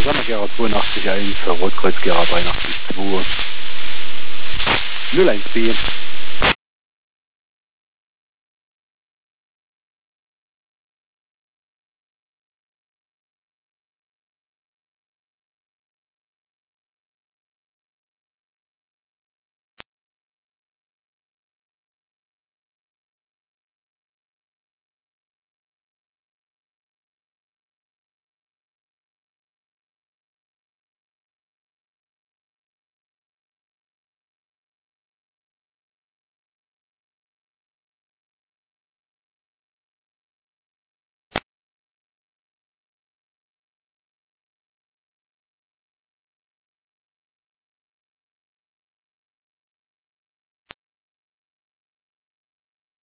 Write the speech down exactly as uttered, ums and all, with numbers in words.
Sondergera zweiundachtzig eins, Rotkreuz Gera dreiundachtzig zwei, null eins B.